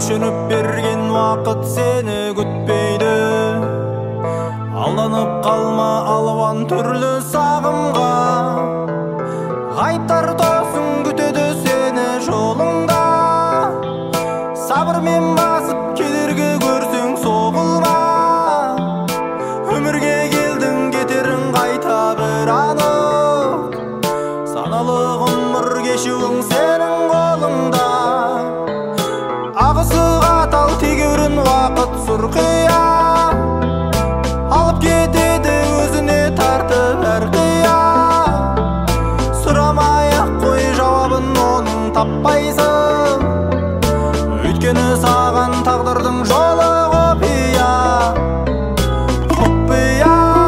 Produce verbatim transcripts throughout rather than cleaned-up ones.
өлшеніп берген уақыт сені күтпейді. Алданып қалма алуан түрлі сағымға, ғайыптар тосын күтеді сені жолыңда. Сабырмен басып кедергі көрсең соғылма, өмірге келдің кетерің қайта бір анық. Саналы ғұмыр кешуің сенің қолыңда, ағысы қатал тегеурін уақыт сұрқия, алып кетеді өзіне тартып әрқия. Сұрамай-ақ қой жауабын оның таппайсың, өйткені саған тағдырдың жолы құпия. Құпия.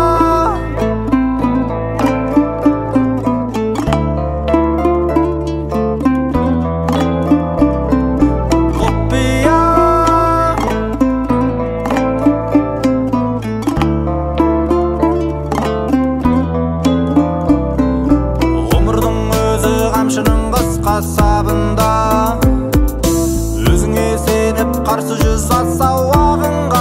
Қамшының қысқа сабында өзіңе сеніп қарсы жүз аса уағыңға.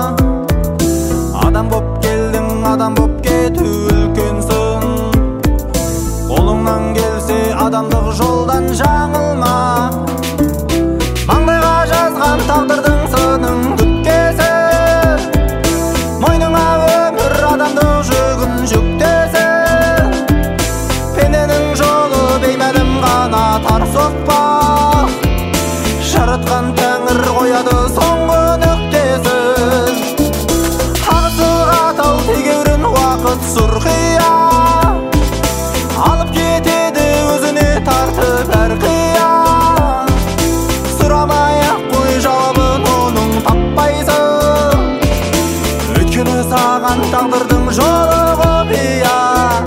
Адам боп келдің, адам боп кету үлкенсің. Қолыңнан келсе адамдық жолдан жаңылма. Маңдайға жазған тағдырдың сынын күткесін, мойныңа өмір адамдық жүгін жүктесін. Пененің жолы беймәлім ғана тар соқпақ, жаратқан тәңір қояды соңғы нүктесін. Ағысы қатал тегеурін уақыт сұрқия, алып кетеді өзіне тартып әрқия. Сұрамай-ақ қой жауабын оның таппайсың, өйткені саған тағдырдың жолы құпия.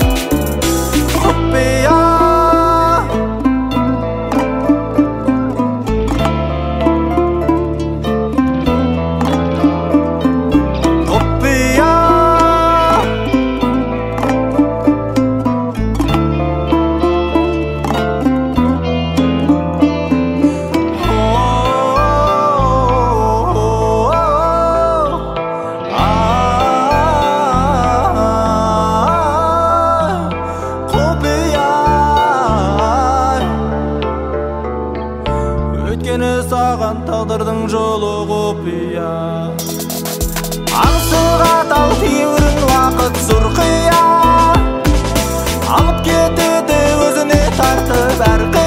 Құпия. Өйткені саған тағдырдың жолы құпия. Ағысы қатал тегеурін уақыт сұрқия, алып кетеді өзіне тартып әрқия.